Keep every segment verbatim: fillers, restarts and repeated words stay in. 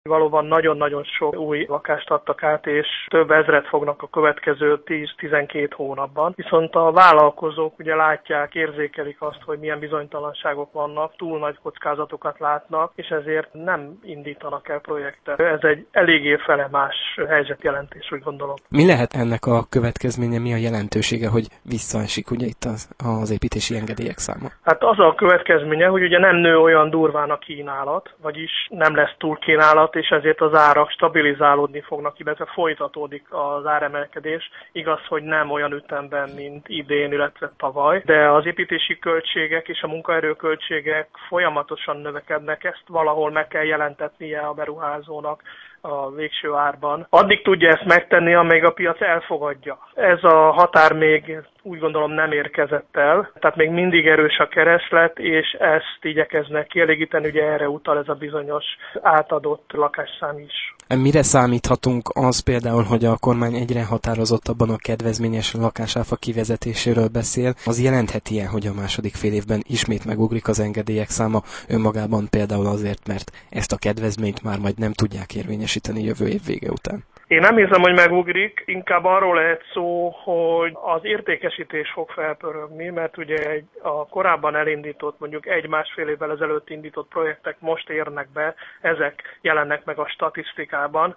Valóban nagyon-nagyon sok új lakást adtak át, és több ezret fognak a következő tíz-tizenkét hónapban. Viszont a vállalkozók ugye látják, érzékelik azt, hogy milyen bizonytalanságok vannak, túl nagy kockázatokat látnak, és ezért nem indítanak el projektet. Ez egy eléggé felemás helyzetjelentés, úgy gondolom. Mi lehet ennek a következménye, mi a jelentősége, hogy visszaesik ugye itt az, az építési engedélyek száma? Hát az a következménye, hogy ugye nem nő olyan durván a kínálat, vagyis nem lesz túl kínálat, és ezért az árak stabilizálódni fognak, illetve folytatódik az áremelkedés. Igaz, hogy nem olyan ütemben, mint idén, illetve tavaly, de az építési költségek és a munkaerőköltségek folyamatosan növekednek, ezt valahol meg kell jelentetnie a beruházónak a végső árban. Addig tudja ezt megtenni, amíg a piac elfogadja. Ez a határ még úgy gondolom nem érkezett el, tehát még mindig erős a kereslet, és ezt igyekeznek kielégíteni, ugye erre utal ez a bizonyos átadott lakásszám is. Mire számíthatunk az például, hogy a kormány egyre határozottabban a kedvezményes lakásáfa kivezetéséről beszél? Az jelentheti-e, hogy a második fél évben ismét megugrik az engedélyek száma önmagában például azért, mert ezt a kedvezményt már majd nem tudják érvényesíteni jövő év vége után? Én nem hiszem, hogy megugrik, inkább arról lehet szó, hogy az értékesítés fog felpörögni, mert ugye egy, a korábban elindított, mondjuk egy-másfél évvel ezelőtt indított projektek most érnek be, ezek jelennek meg a statisztikában.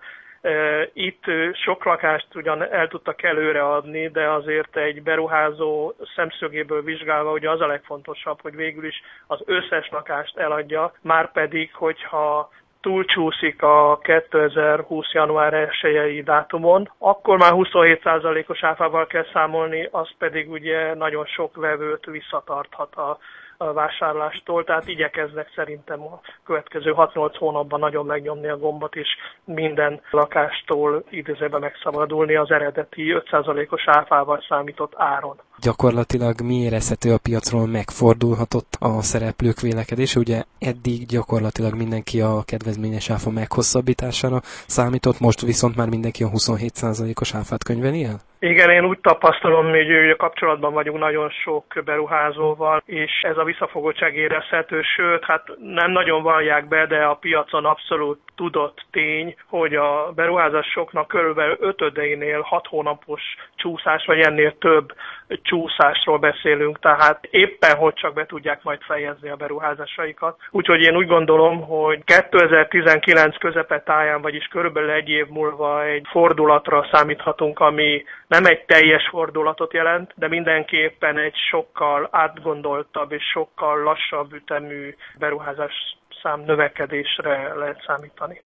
Itt sok lakást ugyan el tudtak előre adni, de azért egy beruházó szemszögéből vizsgálva ugye az a legfontosabb, hogy végül is az összes lakást eladja, márpedig, hogyha túlcsúszik a kétezer-húsz. január elsejei dátumon, akkor már huszonhét százalékos áfával kell számolni, az pedig ugye nagyon sok vevőt visszatarthat a, a vásárlástól, tehát igyekeznek szerintem a következő hat-nyolc hónapban nagyon megnyomni a gombot, és minden lakástól idézőben megszabadulni az eredeti öt százalékos áfával számított áron. Gyakorlatilag mi érezhető a piacról megfordulhatott a szereplők vélekedése? Ugye eddig gyakorlatilag mindenki a kedvezményes áfa meghosszabbítására számított, most viszont már mindenki a huszonhét százalékos áfát könyveli el? Igen, én úgy tapasztalom, hogy a kapcsolatban vagyunk nagyon sok beruházóval, és ez a visszafogottság érezhető, sőt, hát nem nagyon vallják be, de a piacon abszolút tudott tény, hogy a beruházásoknak körülbelül ötödeinél hat hónapos csúszás, vagy ennél több csúszásról beszélünk, tehát éppen hogy csak be tudják majd fejezni a beruházásaikat. Úgyhogy én úgy gondolom, hogy kétezer-tizenkilenc közepetáján, vagyis körülbelül egy év múlva egy fordulatra számíthatunk, ami nem egy teljes fordulatot jelent, de mindenképpen egy sokkal átgondoltabb és sokkal lassabb ütemű beruházás szám növekedésre lehet számítani.